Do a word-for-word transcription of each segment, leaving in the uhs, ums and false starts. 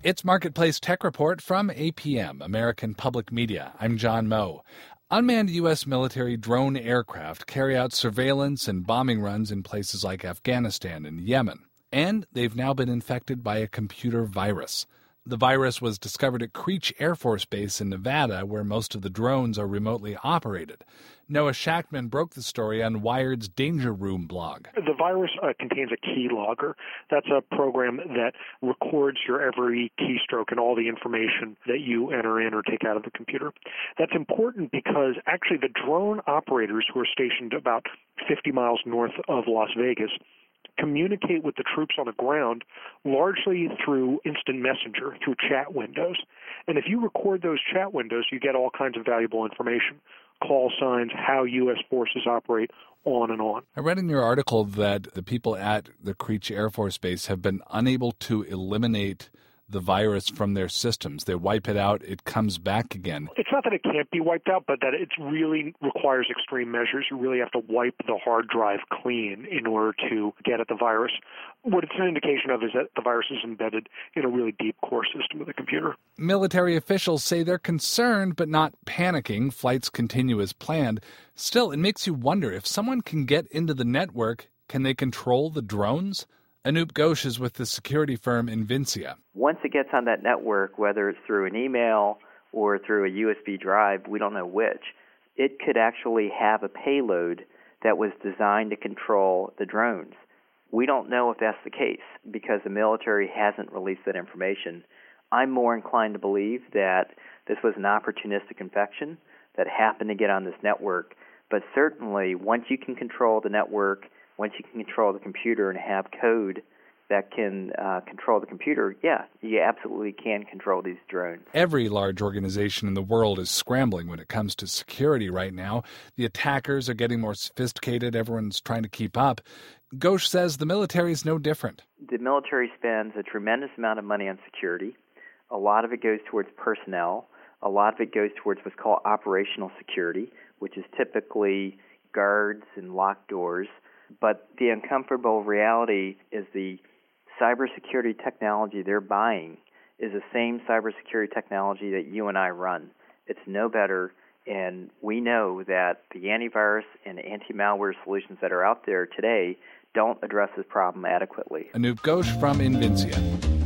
It's Marketplace Tech Report from A P M, American Public Media. I'm John Moe. Unmanned U S military drone aircraft carry out surveillance and bombing runs in places like Afghanistan and Yemen. And they've now been infected by a computer virus. The virus was discovered at Creech Air Force Base in Nevada, where most of the drones are remotely operated. Noah Shachtman broke the story on Wired's Danger Room blog. The virus uh, contains a keylogger. That's a program that records your every keystroke and all the information that you enter in or take out of the computer. That's important because actually the drone operators who are stationed about fifty miles north of Las Vegas communicate with the troops on the ground largely through instant messenger, through chat windows. And if you record those chat windows, you get all kinds of valuable information, call signs, how U S forces operate, on and on. I read in your article that the people at the Creech Air Force Base have been unable to eliminate the virus from their systems. They wipe it out, it comes back again. It's not that it can't be wiped out, but that it really requires extreme measures. You really have to wipe the hard drive clean in order to get at the virus. What it's an indication of is that the virus is embedded in a really deep core system of the computer. Military officials say they're concerned but not panicking. Flights continue as planned. Still, it makes you wonder, if someone can get into the network, can they control the drones? Anup Ghosh is with the security firm Invincia. Once it gets on that network, whether it's through an email or through a U S B drive, we don't know which, it could actually have a payload that was designed to control the drones. We don't know if that's the case because the military hasn't released that information. I'm more inclined to believe that this was an opportunistic infection that happened to get on this network. But certainly, once you can control the network, once you can control the computer and have code that can uh, control the computer, yeah, you absolutely can control these drones. Every large organization in the world is scrambling when it comes to security right now. The attackers are getting more sophisticated. Everyone's trying to keep up. Ghosh says the military is no different. The military spends a tremendous amount of money on security. A lot of it goes towards personnel. A lot of it goes towards what's called operational security, which is typically guards and locked doors. But the uncomfortable reality is the cybersecurity technology they're buying is the same cybersecurity technology that you and I run. It's no better, and we know that the antivirus and anti-malware solutions that are out there today don't address this problem adequately. Anup Ghosh from Invincia.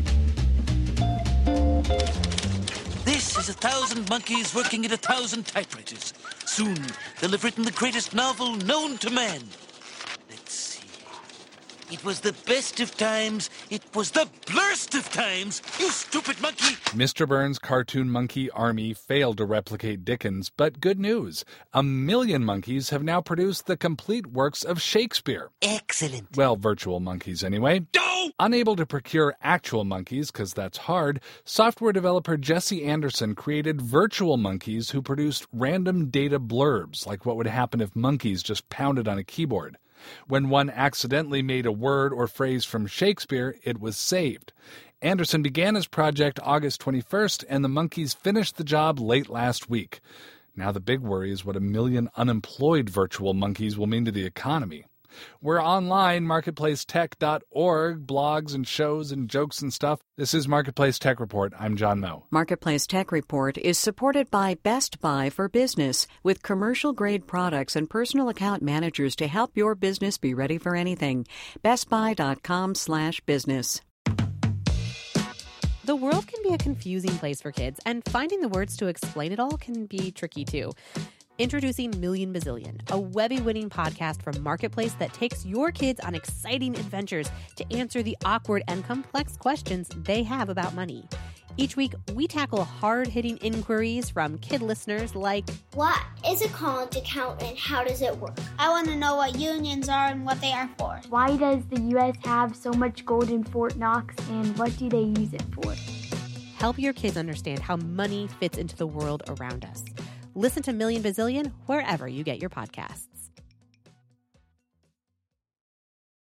This is a thousand monkeys working at a thousand typewriters. Soon they'll have written the greatest novel known to man. It was the best of times. It was the blurst of times. You stupid monkey. Mister Burns' cartoon monkey army failed to replicate Dickens, but good news. A million monkeys have now produced the complete works of Shakespeare. Excellent. Well, virtual monkeys anyway. No! Unable to procure actual monkeys, because that's hard, software developer Jesse Anderson created virtual monkeys who produced random data blurbs, like what would happen if monkeys just pounded on a keyboard. When one accidentally made a word or phrase from Shakespeare, it was saved. Anderson began his project August twenty-first, and the monkeys finished the job late last week. Now the big worry is what a million unemployed virtual monkeys will mean to the economy. We're online, marketplace tech dot org, blogs and shows and jokes and stuff. This is Marketplace Tech Report. I'm John Moe. Marketplace Tech Report is supported by Best Buy for Business, with commercial-grade products and personal account managers to help your business be ready for anything. bestbuy.com slash business. The world can be a confusing place for kids, and finding the words to explain it all can be tricky, too. Introducing Million Bazillion, a Webby-winning podcast from Marketplace that takes your kids on exciting adventures to answer the awkward and complex questions they have about money. Each week, we tackle hard-hitting inquiries from kid listeners like, what is a college account and how does it work? I want to know what unions are and what they are for. Why does the U S have so much gold in Fort Knox, and what do they use it for? Help your kids understand how money fits into the world around us. Listen to Million Bazillion wherever you get your podcasts.